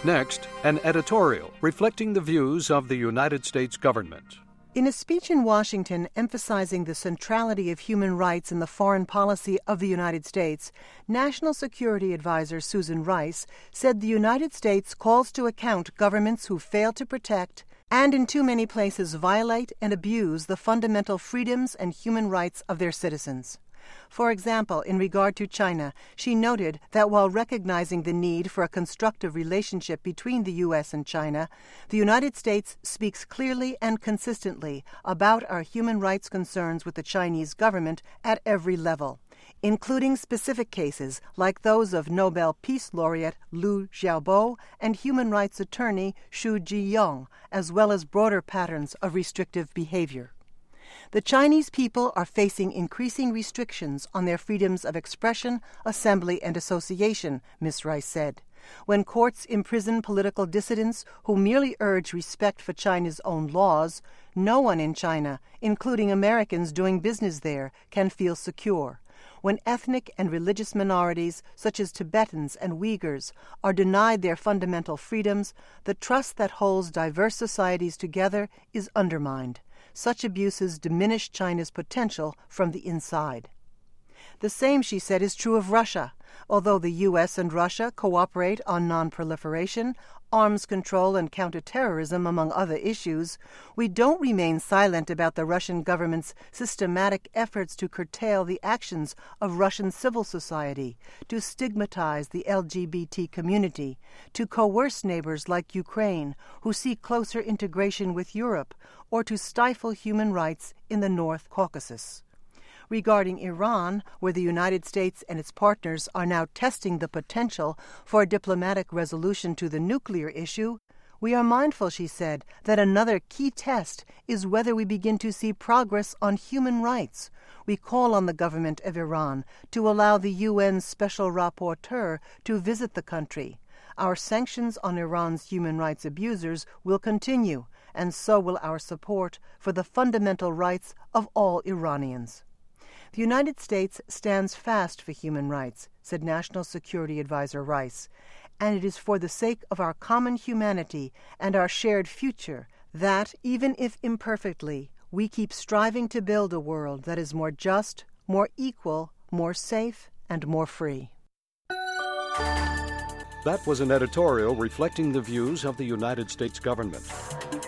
Next, an editorial reflecting the views of the United States government. In a speech in Washington emphasizing the centrality of human rights in the foreign policy of the United States, National Security Advisor Susan Rice said the United States calls to account governments who fail to protect and in too many places violate and abuse the fundamental freedoms and human rights of their citizens. For example, in regard to China, she noted that while recognizing the need for a constructive relationship between the U.S. and China, the United States speaks clearly and consistently about our human rights concerns with the Chinese government at every level, including specific cases like those of Nobel Peace Laureate Liu Xiaobo and human rights attorney Xu Zhiyong, as well as broader patterns of restrictive behavior. The Chinese people are facing increasing restrictions on their freedoms of expression, assembly, and association, Ms. Rice said. When courts imprison political dissidents who merely urge respect for China's own laws, no one in China, including Americans doing business there, can feel secure. When ethnic and religious minorities, such as Tibetans and Uyghurs, are denied their fundamental freedoms, the trust that holds diverse societies together is undermined. Such abuses diminish China's potential from the inside. The same, she said, is true of Russia. Although the U.S. and Russia cooperate on non-proliferation, arms control, and counterterrorism, among other issues, we don't remain silent about the Russian government's systematic efforts to curtail the actions of Russian civil society, to stigmatize the LGBT community, to coerce neighbors like Ukraine, who seek closer integration with Europe, or to stifle human rights in the North Caucasus. Regarding Iran, where the United States and its partners are now testing the potential for a diplomatic resolution to the nuclear issue, we are mindful, she said, that another key test is whether we begin to see progress on human rights. We call on the government of Iran to allow the UN Special Rapporteur to visit the country. Our sanctions on Iran's human rights abusers will continue, and so will our support for the fundamental rights of all Iranians. The United States stands fast for human rights, said National Security Advisor Rice, and it is for the sake of our common humanity and our shared future that, even if imperfectly, we keep striving to build a world that is more just, more equal, more safe, and more free. That was an editorial reflecting the views of the United States government.